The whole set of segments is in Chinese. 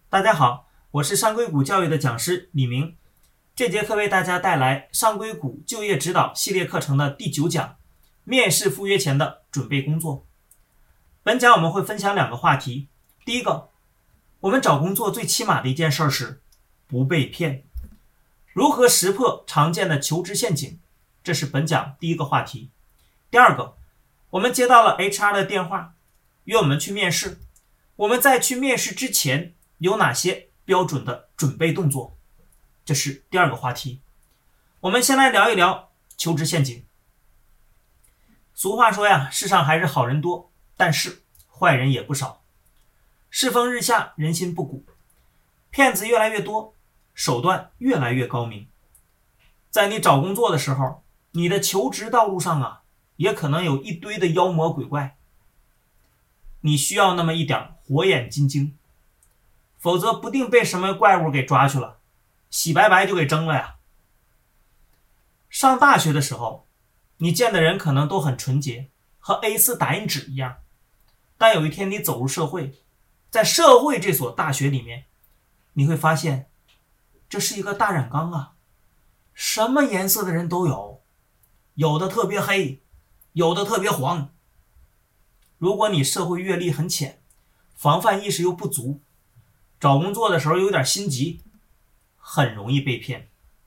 大家好，我是上硅谷教育的讲师李明。这节课为大家带来上硅谷就业指导系列课程的第9讲，面试赴约前的准备工作。本讲我们会分享2个话题。第一个，我们找工作最起码的一件事是不被骗，如何识破常见的求职陷阱，这是本讲第一个话题。第二个，我们接到了 HR 的电话，约我们去面试，我们在去面试之前有哪些标准的准备动作，这是第2个话题。我们先来聊一聊求职陷阱。俗话说呀，世上还是好人多，但是坏人也不少。世风日下，人心不古，骗子越来越多，手段越来越高明。在你找工作的时候，你的求职道路上也可能有一堆的妖魔鬼怪，你需要那么一点火眼金睛，否则不定被什么怪物给抓去了，洗白白就给蒸了呀。上大学的时候，你见的人可能都很纯洁，和 A4 打印纸一样，但有一天你走入社会，在社会这所大学里面，你会发现这是一个大染缸啊，什么颜色的人都有，有的特别黑，有的特别黄。如果你社会阅历很浅，防范意识又不足，找工作的时候有点心急，很容易被骗。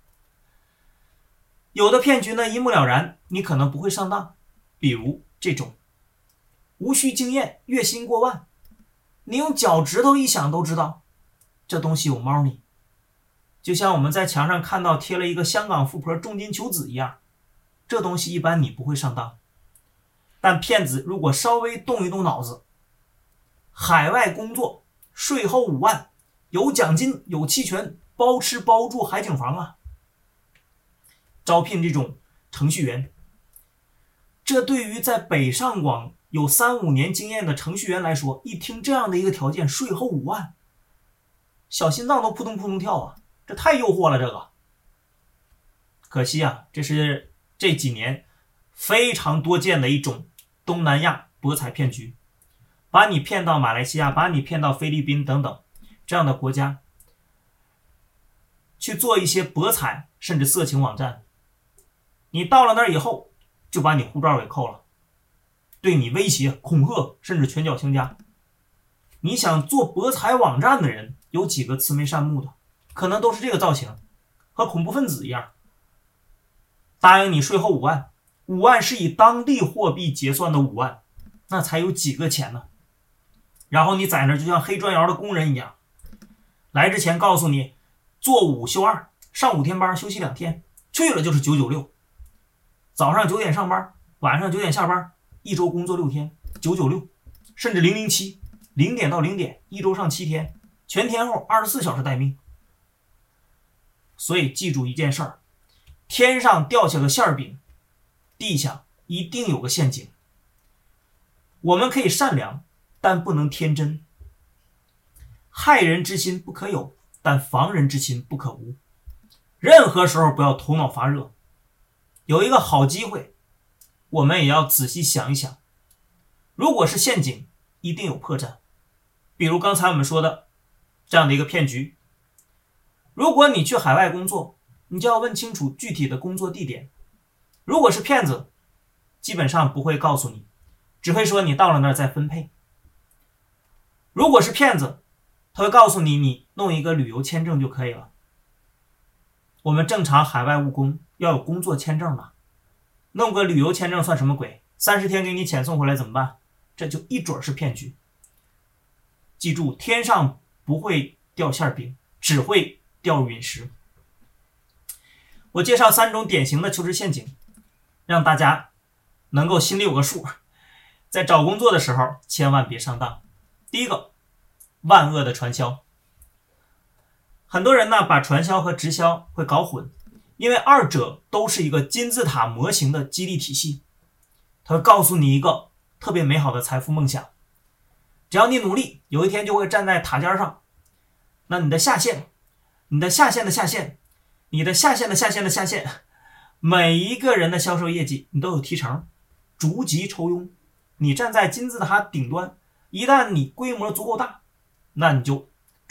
有的骗局呢一目了然，你可能不会上当，比如这种无需经验，月薪过万，你用脚趾头一想都知道这东西有猫腻。就像我们在墙上看到贴了一个香港富婆重金求子一样，这东西一般你不会上当。但骗子如果稍微动一动脑子，海外工作，税后5万，有奖金，有期权，包吃包住，海景房啊。招聘这种程序员，这对于在北上广有3-5年经验的程序员来说，一听这样的一个条件，税后5万，小心脏都扑通扑通跳啊，这太诱惑了这个。可惜这是这几年非常多见的一种东南亚博彩骗局，把你骗到马来西亚，把你骗到菲律宾等等这样的国家，去做一些博彩甚至色情网站。你到了那儿以后，就把你护照给扣了，对你威胁、恐吓，甚至拳脚相加。你想做博彩网站的人，有几个慈眉善目的，可能都是这个造型，和恐怖分子一样。答应你税后5万，5万是以当地货币结算的5万，那才有几个钱呢？然后你在那就像黑砖窑的工人一样，来之前告诉你做5休2，上5天班休息2天，去了就是996，早上9点上班，晚上9点下班，一周工作6天，996，甚至007，0点到0点，一周上7天，全天候24小时待命。所以记住一件事儿，天上掉下个馅饼，地下一定有个陷阱。我们可以善良，但不能天真。害人之心不可有，但防人之心不可无。任何时候不要头脑发热，有一个好机会，我们也要仔细想一想。如果是陷阱，一定有破绽。比如刚才我们说的这样的一个骗局，如果你去海外工作，你就要问清楚具体的工作地点。如果是骗子，基本上不会告诉你，只会说你到了那儿再分配。如果是骗子，他会告诉你，你弄一个旅游签证就可以了。我们正常海外务工要有工作签证的，弄个旅游签证算什么鬼？30天给你遣送回来怎么办？这就一准是骗局。记住，天上不会掉馅饼，只会掉陨石。我介绍3种典型的求职陷阱，让大家能够心里有个数，在找工作的时候千万别上当。第一个，万恶的传销。很多人呢把传销和直销会搞混，因为2者都是一个金字塔模型的激励体系。它会告诉你一个特别美好的财富梦想，只要你努力，有一天就会站在塔尖上。那你的下线，你的下线的下线，你的下线的下线的下线，每一个人的销售业绩你都有提成，逐级抽佣。你站在金字塔顶端，一旦你规模足够大，那你就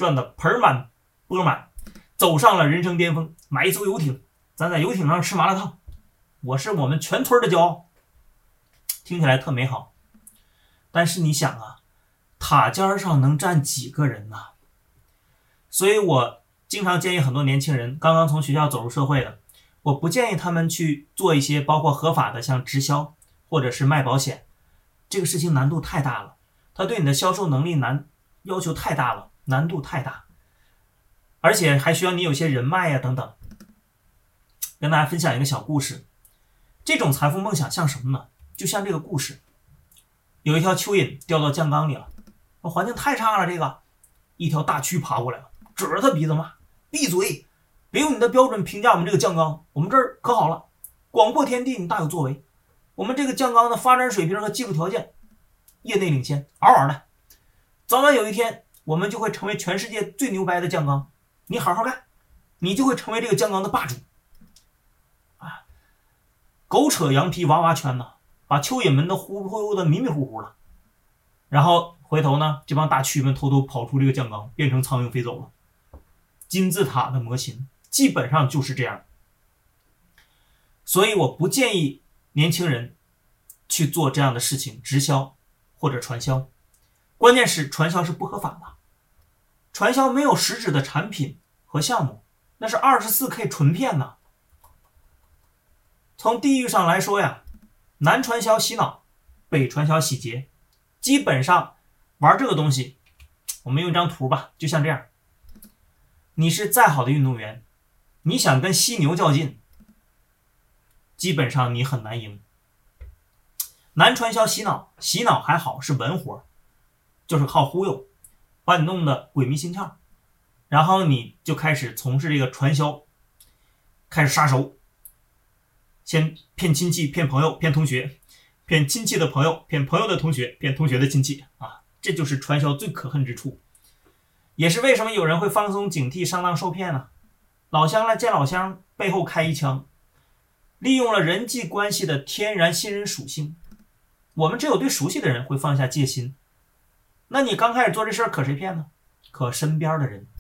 赚得盆满钵满，走上了人生巅峰，买一艘游艇，咱在游艇上吃麻辣烫，我是我们全村的骄傲。听起来特美好，但是你想啊，塔尖上能站几个人呢？所以我经常建议很多年轻人刚刚从学校走入社会的，我不建议他们去做一些包括合法的像直销或者是卖保险，这个事情难度太大了，它对你的销售能力要求太大了，难度太大，而且还需要你有些人脉呀等等。跟大家分享一个小故事，这种财富梦想像什么呢？就像这个故事，有一条蚯蚓掉到酱缸里了，环境太差了，这个一条大蛆爬过来了，指着他鼻子骂：闭嘴，别用你的标准评价我们这个酱缸，我们这儿可好了，广阔天地，你大有作为，我们这个酱缸的发展水平和技术条件业内领先，嗷嗷的，早晚有一天我们就会成为全世界最牛掰的酱缸，你好好干，你就会成为这个酱缸的霸主啊！狗扯羊皮娃娃圈呢，把蚯蚓们都忽悠的迷迷糊糊了，然后回头呢，这帮大蛆们偷偷跑出这个酱缸，变成苍蝇飞走了。金字塔的模型基本上就是这样，所以我不建议年轻人去做这样的事情，直销或者传销。关键是传销是不合法的，传销没有实质的产品和项目，那是 24K 纯骗呐。从地域上来说呀，南传销洗脑，北传销洗劫，基本上玩这个东西，我们用一张图吧，就像这样，你是再好的运动员，你想跟犀牛较劲，基本上你很难赢。南传销洗脑，洗脑还好是文活，就是靠忽悠，把你弄得鬼迷心窍，然后你就开始从事这个传销，开始杀熟，先骗亲戚、骗朋友、骗同学，骗亲戚的朋友、骗朋友的同学、骗同学的亲戚啊，这就是传销最可恨之处，也是为什么有人会放松警惕、上当受骗呢？老乡来见老乡，背后开一枪，利用了人际关系的天然信任属性。我们只有对熟悉的人会放下戒心，那你刚开始做这事儿，可谁骗呢？可身边的人。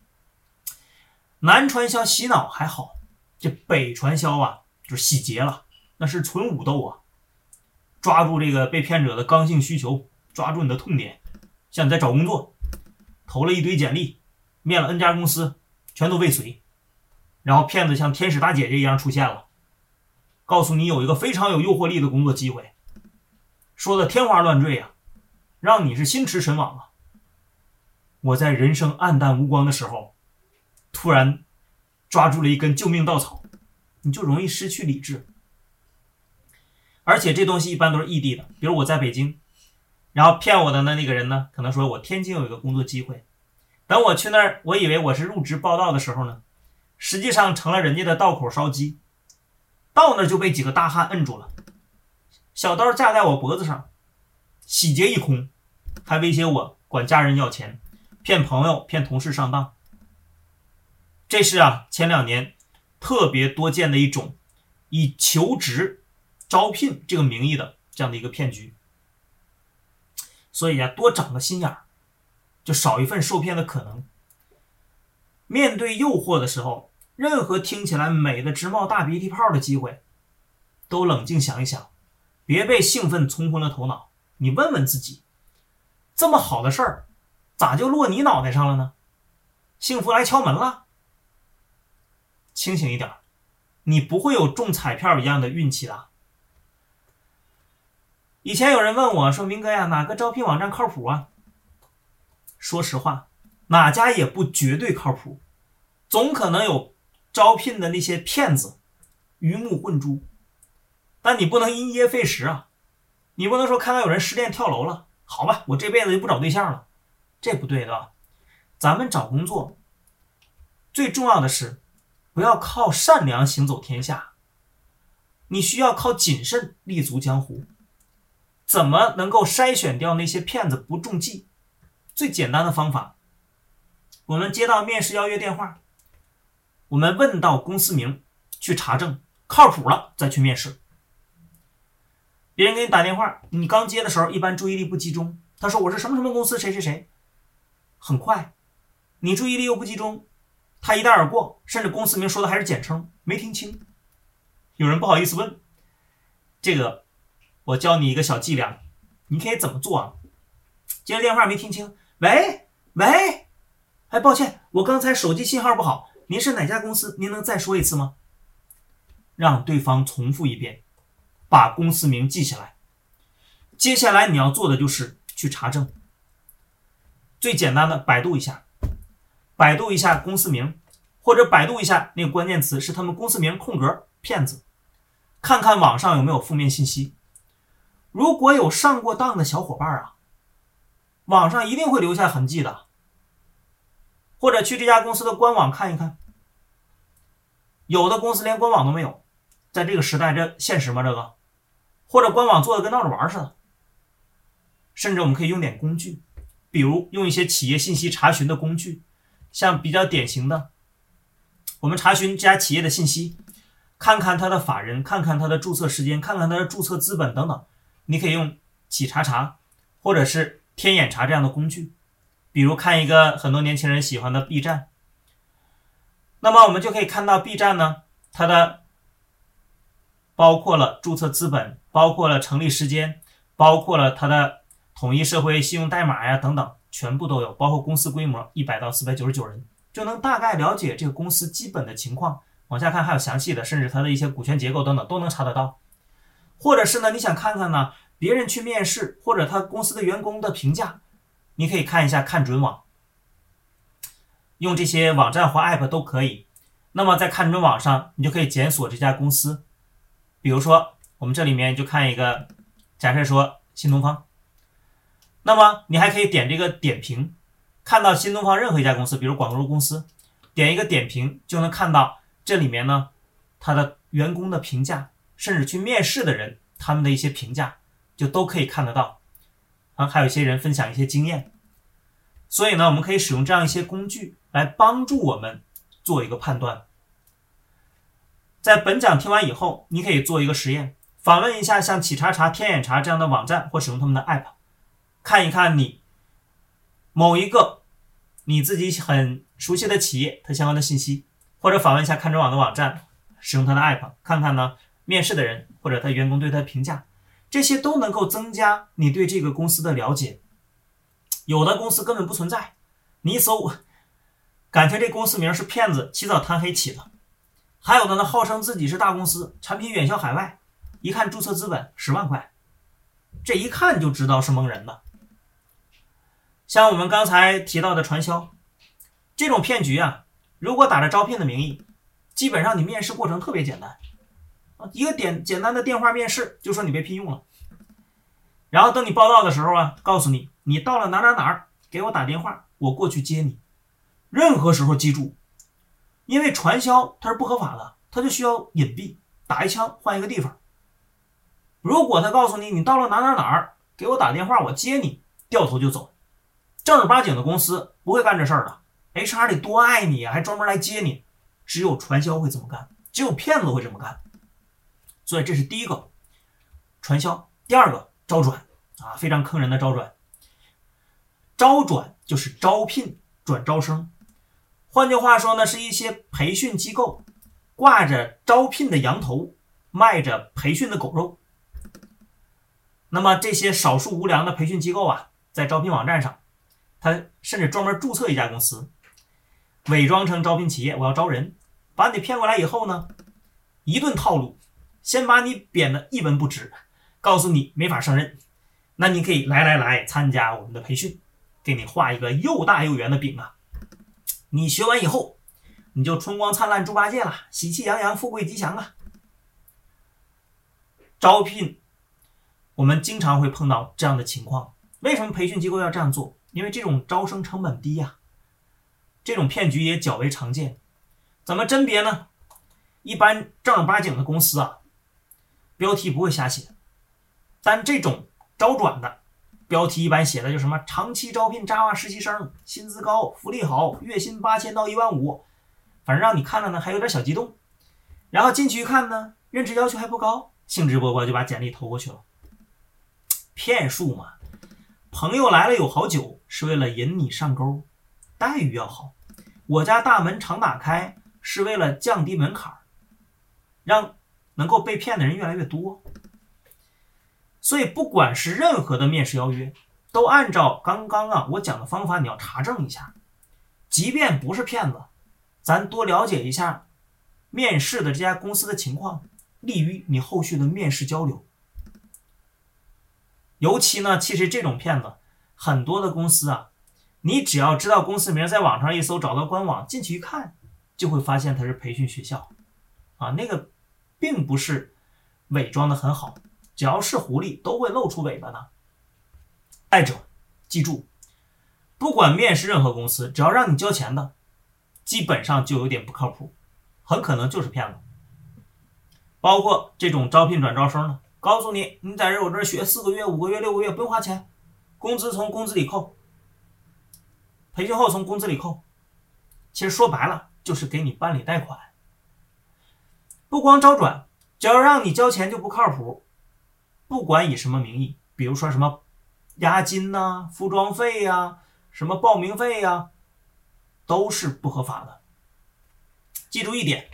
南传销洗脑还好，这北传销啊，就是洗劫了，那是纯武斗啊！抓住这个被骗者的刚性需求，抓住你的痛点，像你在找工作，投了一堆简历，面了 N 家公司，全都未遂，然后骗子像天使大姐姐一样出现了，告诉你有一个非常有诱惑力的工作机会，说的天花乱坠啊，让你是心驰神往啊！我在人生暗淡无光的时候，突然抓住了一根救命稻草，你就容易失去理智。而且这东西一般都是异地的，比如我在北京，然后骗我的那个人呢，可能说我天津有一个工作机会，等我去那儿，我以为我是入职报道的时候呢，实际上成了人家的道口烧鸡，到那儿就被几个大汉摁住了，小刀架在我脖子上，洗劫一空，还威胁我管家人要钱，骗朋友骗同事上当。这是前2年特别多见的一种以求职招聘这个名义的这样的一个骗局。所以多长个心眼儿，就少一份受骗的可能。面对诱惑的时候，任何听起来美的直冒大鼻涕泡的机会，都冷静想一想，别被兴奋冲昏了头脑。你问问自己，这么好的事儿，咋就落你脑袋上了呢？幸福来敲门了？清醒一点，你不会有中彩票一样的运气的。以前有人问我说，明哥呀，哪个招聘网站靠谱啊？说实话，哪家也不绝对靠谱，总可能有招聘的那些骗子鱼目混珠，但你不能因噎废食啊！你不能说看到有人失恋跳楼了，好吧，我这辈子就不找对象了，这不对的。咱们找工作最重要的是不要靠善良行走天下，你需要靠谨慎立足江湖。怎么能够筛选掉那些骗子不中计？最简单的方法，我们接到面试邀约电话，我们问到公司名，去查证靠谱了再去面试。别人给你打电话，你刚接的时候一般注意力不集中，他说我是什么什么公司谁谁谁，很快你注意力又不集中，他一带而过，甚至公司名说的还是简称，没听清。有人不好意思问，这个我教你一个小伎俩，你可以怎么做啊？接了电话没听清，喂，哎，抱歉，我刚才手机信号不好，您是哪家公司？您能再说一次吗？让对方重复一遍，把公司名记下来。接下来你要做的就是去查证，最简单的百度一下公司名，或者百度一下那个关键词是他们公司名空格骗子，看看网上有没有负面信息。如果有上过当的小伙伴啊，网上一定会留下痕迹的。或者去这家公司的官网看一看，有的公司连官网都没有，在这个时代这现实吗？这个或者官网做的跟闹着玩似的。甚至我们可以用点工具，比如用一些企业信息查询的工具，像比较典型的，我们查询这家企业的信息，看看他的法人，看看他的注册时间，看看他的注册资本等等。你可以用企查查或者是天眼查这样的工具，比如看一个很多年轻人喜欢的 B 站。那么我们就可以看到 B 站呢，它的包括了注册资本，包括了成立时间，包括了它的统一社会信用代码呀等等，全部都有，包括公司规模100到499人，就能大概了解这个公司基本的情况。往下看还有详细的，甚至它的一些股权结构等等都能查得到。或者是呢，你想看看呢别人去面试或者他公司的员工的评价，你可以看一下看准网，用这些网站或 app 都可以。那么在看准网上，你就可以检索这家公司，比如说我们这里面就看一个，假设说新东方，那么你还可以点这个点评，看到新东方任何一家公司，比如广州公司，点一个点评就能看到这里面呢他的员工的评价，甚至去面试的人他们的一些评价就都可以看得到啊，还有一些人分享一些经验。所以呢，我们可以使用这样一些工具来帮助我们做一个判断。在本讲听完以后，你可以做一个实验，访问一下像企查查、天眼查这样的网站，或使用他们的 app， 看一看你某一个你自己很熟悉的企业它相关的信息，或者访问一下看准网的网站，使用它的 app， 看看呢面试的人或者他员工对他的评价，这些都能够增加你对这个公司的了解。有的公司根本不存在，你一搜感觉这公司名是骗子起早贪黑起的。还有的呢，号称自己是大公司，产品远销海外，一看注册资本10万块，这一看就知道是蒙人的。像我们刚才提到的传销这种骗局啊，如果打着招聘的名义，基本上你面试过程特别简单，一个简单的电话面试就说你被聘用了，然后等你报到的时候啊，告诉你你到了哪儿给我打电话，我过去接你。任何时候记住，因为传销它是不合法的，它就需要隐蔽，打一枪换一个地方。如果他告诉你你到了哪儿给我打电话我接你，掉头就走。正儿八经的公司不会干这事儿的， HR 得多爱你啊，还专门来接你。只有传销会这么干，只有骗子会这么干。所以这是第一个传销。第二个招转啊，非常坑人的招转。招转就是招聘转招生，换句话说呢，是一些培训机构挂着招聘的羊头，卖着培训的狗肉。那么这些少数无良的培训机构啊，在招聘网站上，他甚至专门注册一家公司，伪装成招聘企业，我要招人，把你骗过来以后呢，一顿套路，先把你贬得一文不值，告诉你没法胜任，那你可以来参加我们的培训，给你画一个又大又圆的饼啊。你学完以后，你就春光灿烂猪八戒了，喜气洋洋，富贵吉祥啊。招聘我们经常会碰到这样的情况，为什么培训机构要这样做？因为这种招生成本低啊，这种骗局也较为常见。怎么甄别呢？一般正儿八经的公司啊，标题不会瞎写，但这种招转的标题一般写的就什么长期招聘 Java 实习生，薪资高，福利好，月薪8000到15000，反正让你看了呢还有点小激动。然后进去一看呢，任职要求还不高，兴致勃勃就把简历投过去了。骗术嘛，朋友来了有好酒，是为了引你上钩， 待遇要好，我家大门常打开是为了降低门槛，让能够被骗的人越来越多。所以不管是任何的面试邀约，都按照刚刚我讲的方法，你要查证一下，即便不是骗子，咱多了解一下面试的这家公司的情况，利于你后续的面试交流。尤其呢，其实这种骗子很多的公司你只要知道公司名，在网上一搜，找到官网进去一看，就会发现它是培训学校那个并不是伪装的很好，只要是狐狸都会露出尾巴的。再者，记住，不管面试任何公司，只要让你交钱的，基本上就有点不靠谱，很可能就是骗子。包括这种招聘转招生的，告诉你在我这儿学4个月、5个月、6个月不用花钱，工资从工资里扣，培训后从工资里扣。其实说白了就是给你办理贷款。不光招转，只要让你交钱就不靠谱，不管以什么名义，比如说什么押金服装费什么报名费都是不合法的。记住一点，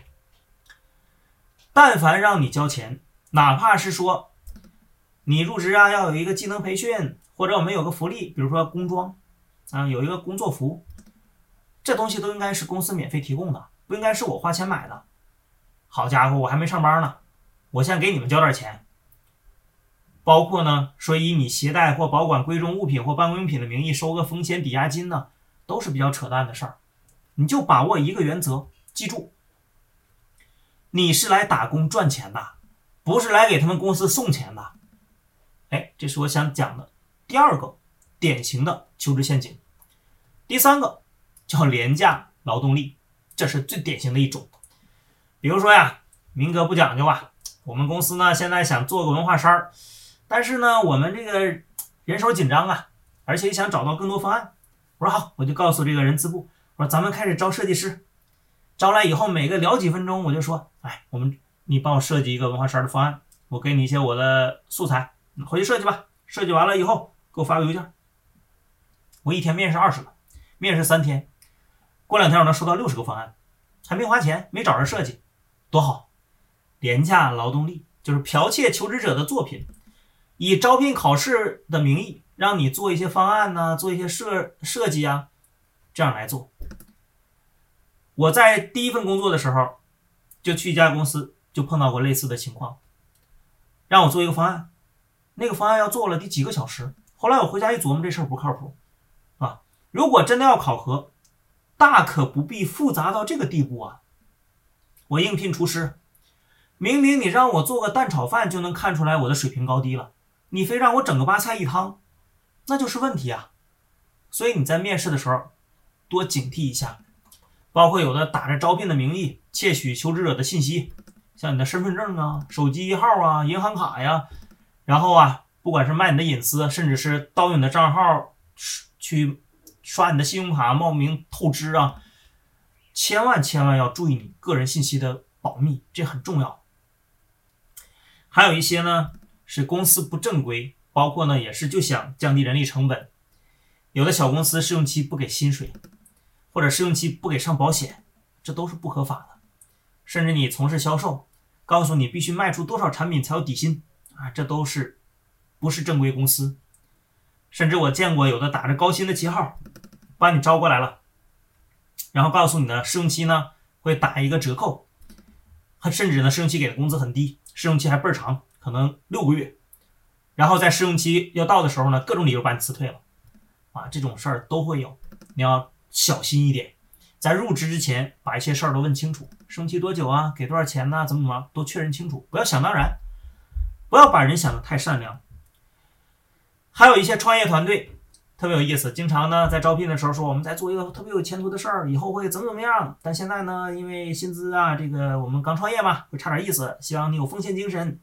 但凡让你交钱，哪怕是说你入职要有一个技能培训，或者我们有个福利，比如说工装有一个工作服，这东西都应该是公司免费提供的，不应该是我花钱买的。好家伙，我还没上班呢，我先给你们交点钱。包括呢，说以你携带或保管贵重物品或办公用品的名义收个风险抵押金呢，都是比较扯淡的事儿。你就把握一个原则，记住，你是来打工赚钱的，不是来给他们公司送钱的。这是我想讲的第二个典型的求职陷阱。第三个叫廉价劳动力，这是最典型的一种。比如说民哥不讲究我们公司呢现在想做个文化衫，但是呢我们这个人手紧张而且想找到更多方案。我说好，我就告诉这个人资部，我说咱们开始招设计师，招来以后每个聊几分钟，我就说你帮我设计一个文化衫的方案，我给你一些我的素材，回去设计吧，设计完了以后给我发个邮件。我一天面试20个，面试3天，过2天我能收到60个方案，还没花钱，没找人设计，多好。廉价劳动力就是剽窃求职者的作品，以招聘考试的名义让你做一些方案做一些设计这样来做。我在第一份工作的时候就去一家公司，就碰到过类似的情况，让我做一个方案，那个方案要做了得几个小时，后来我回家一琢磨，这事儿不靠谱如果真的要考核，大可不必复杂到这个地步我应聘厨师，明明你让我做个蛋炒饭就能看出来我的水平高低了，你非让我整个8菜1汤，那就是问题所以你在面试的时候多警惕一下，包括有的打着招聘的名义窃取求职者的信息，像你的身份证手机号银行卡然后不管是卖你的隐私，甚至是盗用你的账号去刷你的信用卡冒名透支千万要注意你个人信息的保密，这很重要。还有一些呢是公司不正规，包括呢也是就想降低人力成本，有的小公司试用期不给薪水，或者试用期不给上保险，这都是不合法的。甚至你从事销售，告诉你必须卖出多少产品才有底薪这都是不是正规公司。甚至我见过有的打着高薪的旗号把你招过来了，然后告诉你呢试用期呢会打一个折扣，甚至呢试用期给的工资很低，试用期还倍儿长，可能6个月，然后在试用期要到的时候呢各种理由把你辞退了这种事儿都会有，你要小心一点，在入职之前把一些事儿都问清楚，试用期多久给多少钱怎么都确认清楚，不要想当然，不要把人想得太善良。还有一些创业团队特别有意思，经常呢在招聘的时候说我们在做一个特别有前途的事儿，以后会怎么样，但现在呢因为薪资这个我们刚创业嘛，会差点意思，希望你有奉献精神。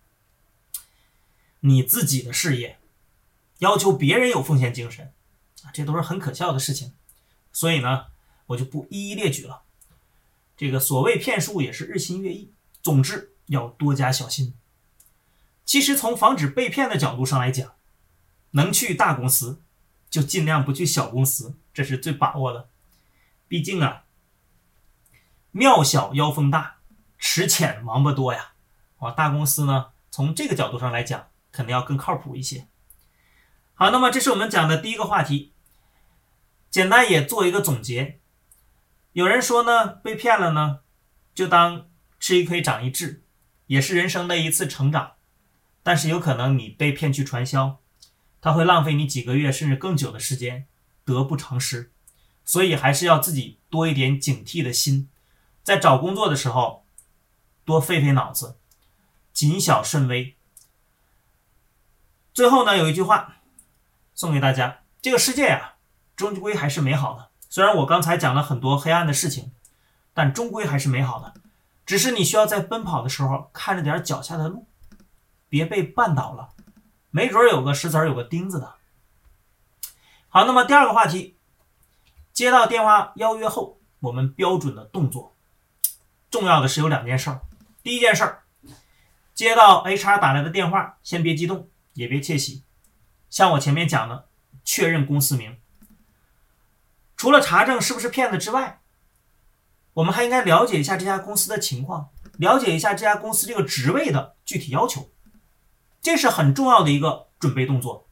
你自己的事业要求别人有奉献精神这都是很可笑的事情，所以呢我就不一一列举了。这个所谓骗术也是日新月异，总之要多加小心。其实从防止被骗的角度上来讲，能去大公司就尽量不去小公司，这是最把握的。 毕竟啊，庙小妖风大，池浅王八多呀。大公司呢，从这个角度上来讲，肯定要更靠谱一些。好，那么这是我们讲的第一个话题，简单也做一个总结。有人说呢，被骗了呢，就当吃一亏长一智，也是人生的一次成长。但是有可能你被骗去传销，它会浪费你几个月甚至更久的时间，得不偿失。所以还是要自己多一点警惕的心，在找工作的时候多费费脑子，谨小慎微。最后呢，有一句话送给大家，这个世界啊，终归还是美好的。虽然我刚才讲了很多黑暗的事情，但终归还是美好的。只是你需要在奔跑的时候看着点脚下的路，别被绊倒了，没准有个石子有个钉子的。好，那么第二个话题，接到电话邀约后，我们标准的动作。重要的是有2件事。第一件事，接到 HR 打来的电话，先别激动，也别窃喜。像我前面讲的，确认公司名。除了查证是不是骗子之外，我们还应该了解一下这家公司的情况，了解一下这家公司这个职位的具体要求，这是很重要的一个准备动作。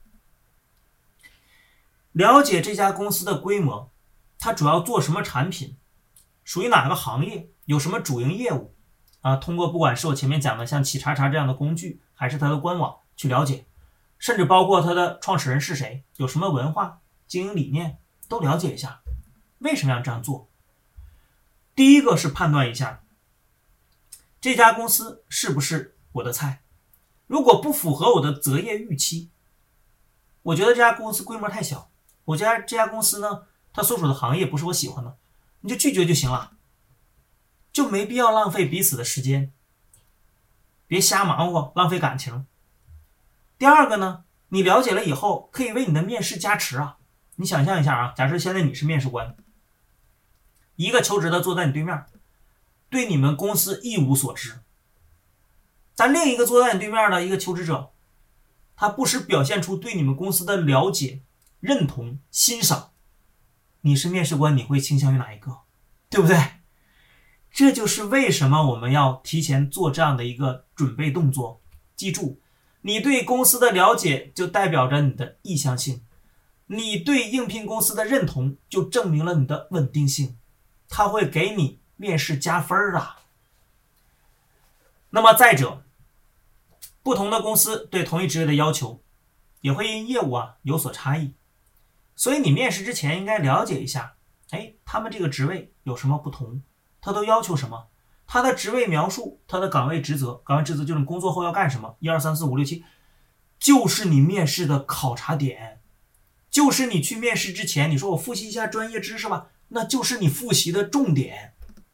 了解这家公司的规模，它主要做什么产品，属于哪个行业，有什么主营业务通过不管是我前面讲的像企查查这样的工具，还是它的官网去了解，甚至包括它的创始人是谁，有什么文化、经营理念，都了解一下。为什么要这样做？第一个是判断一下这家公司是不是我的菜，如果不符合我的择业预期，我觉得这家公司规模太小，我觉得这家公司呢，它所属的行业不是我喜欢的，你就拒绝就行了，就没必要浪费彼此的时间，别瞎忙活，浪费感情。第二个呢，你了解了以后，可以为你的面试加持啊。你想象一下假设现在你是面试官，一个求职的坐在你对面，对你们公司一无所知，但另一个坐在你对面的一个求职者，他不时表现出对你们公司的了解、认同、欣赏，你是面试官，你会倾向于哪一个？对不对？这就是为什么我们要提前做这样的一个准备动作。记住，你对公司的了解就代表着你的意向性，你对应聘公司的认同就证明了你的稳定性，它会给你面试加分的。那么再者，不同的公司对同一职位的要求也会因业务有所差异，所以你面试之前应该了解一下，他们这个职位有什么不同，他都要求什么，他的职位描述，他的岗位职责就是你工作后要干什么，1、2、3、4、5、6、7，就是你面试的考察点，就是你去面试之前，你说我复习一下专业知识吧，那就是你复习的重点。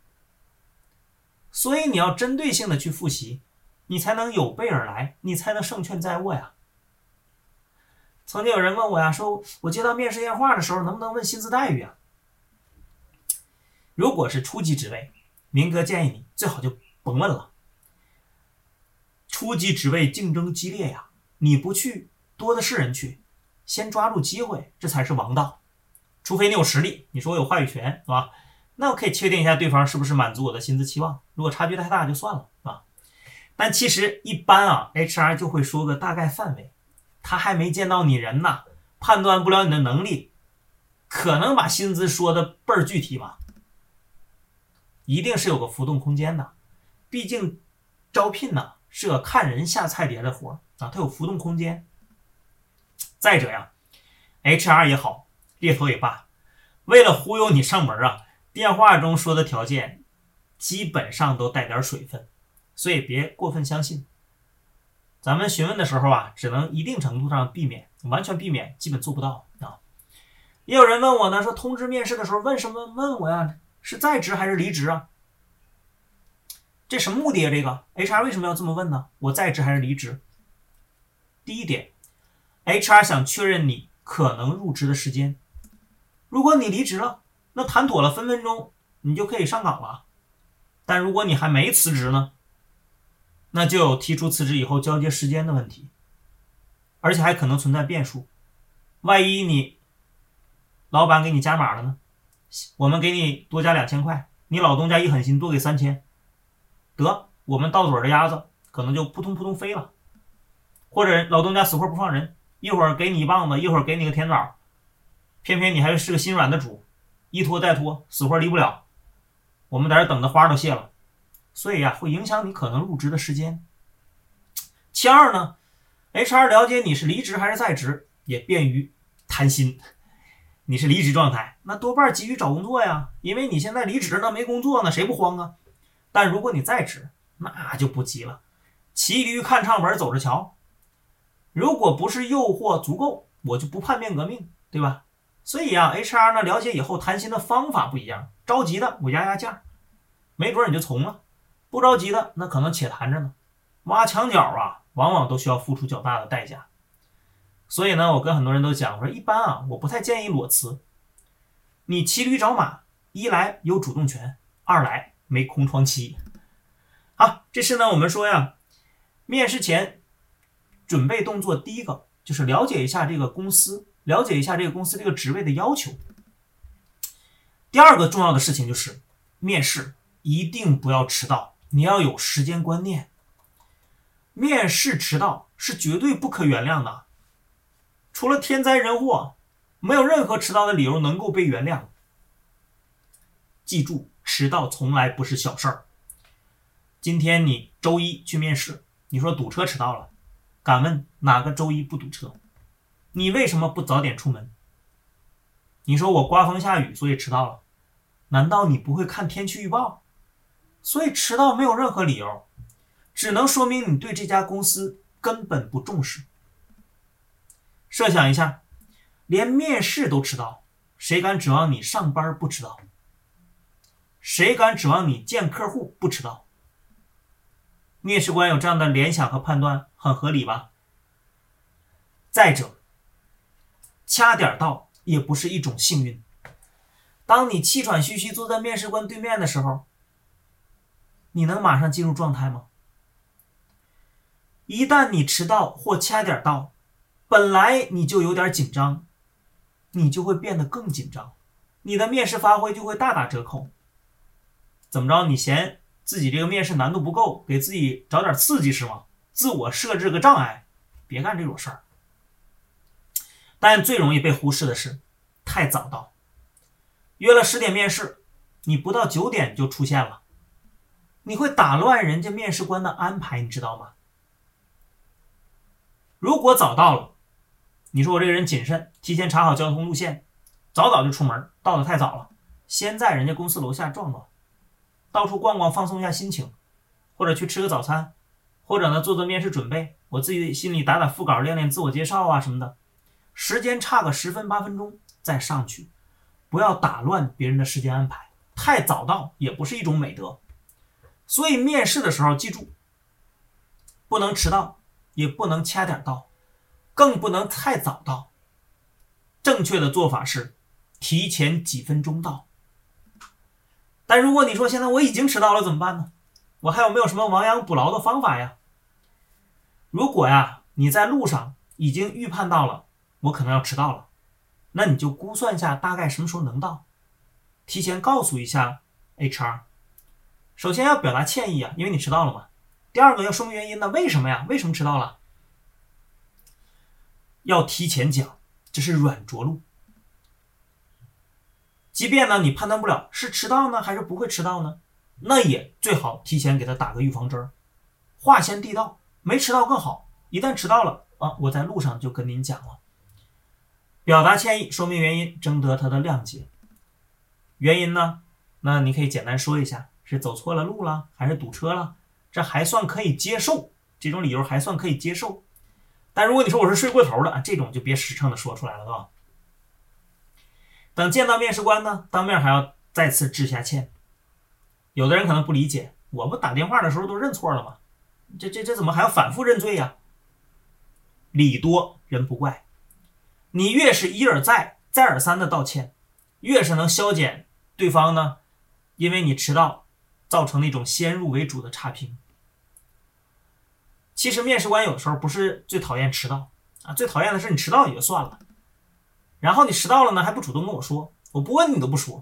所以你要针对性的去复习，你才能有备而来，你才能胜券在握呀。曾经有人问我说我接到面试电话的时候能不能问薪资待遇如果是初级职位，明哥建议你最好就甭问了。初级职位竞争激烈呀，你不去，多的是人去，先抓住机会，这才是王道。除非你有实力，你说我有话语权，是吧？那我可以确定一下对方是不是满足我的薪资期望，如果差距太大就算了，是吧？但其实一般HR 就会说个大概范围，他还没见到你人呢，判断不了你的能力，可能把薪资说的倍儿具体嘛，一定是有个浮动空间的。毕竟招聘是个看人下菜碟的活它有浮动空间。再者HR 也好，猎头也罢，为了忽悠你上门电话中说的条件基本上都带点水分，所以别过分相信。咱们询问的时候只能一定程度上避免，完全避免基本做不到也有人问我呢，说通知面试的时候问我是在职还是离职这什么目的这个 HR 为什么要这么问呢？我在职还是离职？第一点， HR 想确认你可能入职的时间。如果你离职了，那谈妥了，分分钟你就可以上岗了。但如果你还没辞职呢，那就有提出辞职以后交接时间的问题，而且还可能存在变数。万一你老板给你加码了呢， 我们给你多加2000块，你老东家一狠心多给3000，得我们到嘴的鸭子可能就扑通扑通飞了。或者老东家死活不放人，一会儿给你一棒子，一会儿给你个甜枣，偏偏你还是个心软的主，一拖再拖，死活离不了，我们在这等的花都谢了。所以会影响你可能入职的时间。其二呢，HR 了解你是离职还是在职，也便于谈心。你是离职状态，那多半急于找工作呀，因为你现在离职呢，没工作呢，谁不慌啊？但如果你在职，那就不急了，骑驴看唱本走着瞧。如果不是诱惑足够，我就不叛变革命，对吧？所以HR 呢了解以后谈心的方法不一样，着急的我压价，没准你就从了；不着急的那可能且谈着呢。挖墙脚往往都需要付出较大的代价。所以呢，我跟很多人都讲，我说一般我不太建议裸辞。你骑驴找马，一来有主动权，二来没空窗期。好，这是呢我们说面试前准备动作第一个就是了解一下这个公司，了解一下这个公司这个职位的要求。第二个重要的事情就是面试一定不要迟到，你要有时间观念。面试迟到是绝对不可原谅的，除了天灾人祸，没有任何迟到的理由能够被原谅。记住，迟到从来不是小事儿。今天你周一去面试，你说堵车迟到了，敢问哪个周一不堵车？你为什么不早点出门？你说我刮风下雨所以迟到了，难道你不会看天气预报？所以迟到没有任何理由，只能说明你对这家公司根本不重视。设想一下，连面试都迟到，谁敢指望你上班不迟到？谁敢指望你见客户不迟到？面试官有这样的联想和判断很合理吧？再者，掐点到也不是一种幸运。当你气喘吁吁坐在面试官对面的时候，你能马上进入状态吗？一旦你迟到或掐点到，本来你就有点紧张，你就会变得更紧张，你的面试发挥就会大打折扣。怎么着，你嫌自己这个面试难度不够，给自己找点刺激是吗？自我设置个障碍，别干这种事儿。但最容易被忽视的是太早到。约了10点面试，你不到9点就出现了，你会打乱人家面试官的安排，你知道吗？如果早到了，你说我这个人谨慎，提前查好交通路线，早就出门，到得太早了，先在人家公司楼下转转，到处逛逛放松一下心情，或者去吃个早餐，或者呢做做面试准备，我自己心里打副稿，练练自我介绍什么的，时间差个10分8分钟再上去，不要打乱别人的时间安排，太早到也不是一种美德。所以面试的时候记住，不能迟到，也不能掐点到，更不能太早到。正确的做法是提前几分钟到。但如果你说现在我已经迟到了怎么办呢？我还有没有什么亡羊补牢的方法呀？如果你在路上已经预判到了我可能要迟到了，那你就估算一下大概什么时候能到，提前告诉一下 HR。 首先要表达歉意因为你迟到了嘛。第二个要说明原因呢，为什么呀？为什么迟到了？要提前讲，这是软着陆。即便呢你判断不了是迟到呢还是不会迟到呢，那也最好提前给他打个预防针，话先地道，没迟到更好。一旦迟到了我在路上就跟您讲了。表达歉意，说明原因，征得他的谅解。原因呢，那你可以简单说一下，是走错了路了，还是堵车了，这还算可以接受，这种理由还算可以接受。但如果你说我是睡过头了这种就别实诚的说出来了，对吧？等见到面试官呢，当面还要再次致下歉。有的人可能不理解，我不打电话的时候都认错了吗？这怎么还要反复认罪呀？礼多人不怪，你越是一而再再而三的道歉，越是能消减对方呢因为你迟到造成的一种先入为主的差评。其实面试官有时候不是最讨厌迟到最讨厌的是你迟到也就算了，然后你迟到了呢还不主动跟我说，我不问你都不说，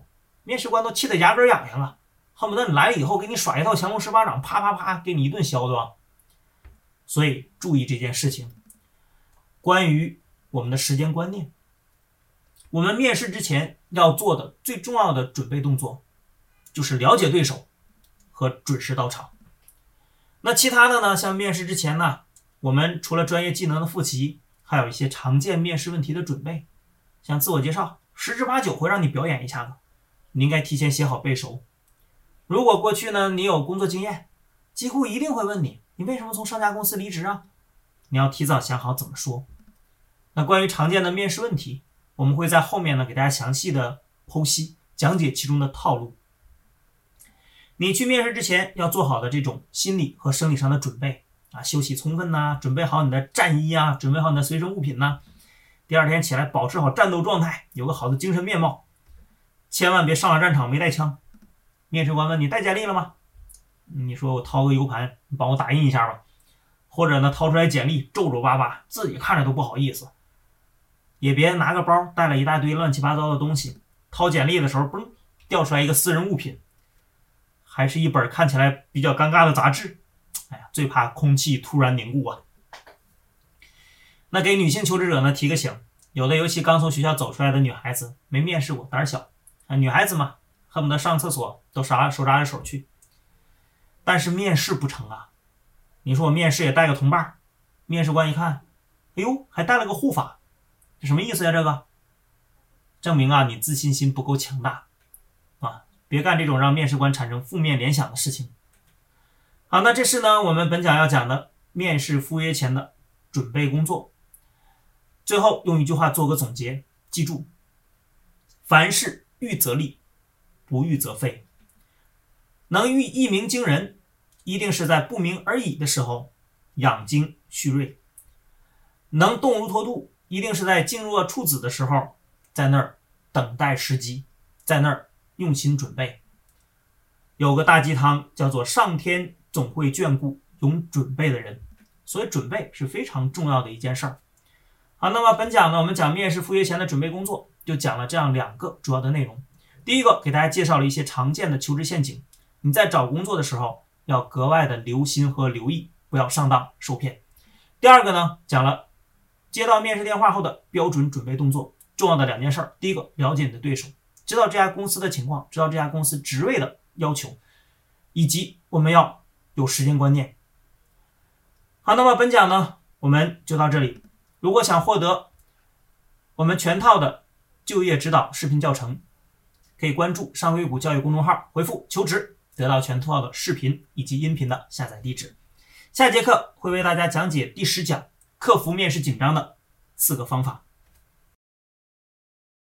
面试官都气得牙根痒痒了，恨不得你来了以后给你耍一套降龙十八掌，啪啪啪给你一顿削，对吧？所以注意这件事情。关于我们的时间观念，我们面试之前要做的最重要的准备动作就是了解对手和准时到场。那其他的呢，像面试之前呢，我们除了专业技能的复习，还有一些常见面试问题的准备，像自我介绍，10之8九会让你表演一下子，你应该提前写好背熟。如果过去呢你有工作经验，几乎一定会问你为什么从上家公司离职啊？你要提早想好怎么说。那关于常见的面试问题，我们会在后面呢给大家详细的剖析讲解其中的套路。你去面试之前要做好的这种心理和生理上的准备啊，休息充分呐，准备好你的战衣啊，准备好你的随身物品呐，第二天起来保持好战斗状态，有个好的精神面貌，千万别上了战场没带枪。面试官问你带简历了吗？你说我掏个 U 盘，你帮我打印一下吧。或者呢掏出来简历皱皱巴巴，自己看着都不好意思。也别拿个包带了一大堆乱七八糟的东西，掏简历的时候嘣掉出来一个私人物品，还是一本看起来比较尴尬的杂志。哎呀，最怕空气突然凝固啊。那给女性求职者呢提个醒，有的尤其刚从学校走出来的女孩子，没面试过，胆小啊，女孩子嘛，恨不得上厕所都手抓着手去。但是面试不成啊，你说我面试也带个同伴，面试官一看，哎呦，还带了个护法，这什么意思呀？这个证明啊你自信心不够强大啊，别干这种让面试官产生负面联想的事情。好，那这是呢我们本讲要讲的面试赴约前的准备工作。最后用一句话做个总结，记住，凡事预则立，不预则废。能一鸣惊人，一定是在不鸣而已的时候养精蓄锐；能动如脱兔，一定是在静若处子的时候，在那儿等待时机，在那儿用心准备。有个大鸡汤叫做上天总会眷顾有准备的人，所以准备是非常重要的一件事儿。好，那么本讲呢，我们讲面试赴约前的准备工作，就讲了这样2个主要的内容。第一个，给大家介绍了一些常见的求职陷阱，你在找工作的时候要格外的留心和留意，不要上当受骗。第二个呢，讲了接到面试电话后的标准准备动作，重要的2件事。第一个，了解你的对手，知道这家公司的情况，知道这家公司职位的要求，以及我们要有时间观念。好，那么本讲呢我们就到这里。如果想获得我们全套的就业指导视频教程，可以关注上硅谷教育公众号，回复求职，得到全套的视频以及音频的下载地址。下节课会为大家讲解第10讲克服面试紧张的4个方法。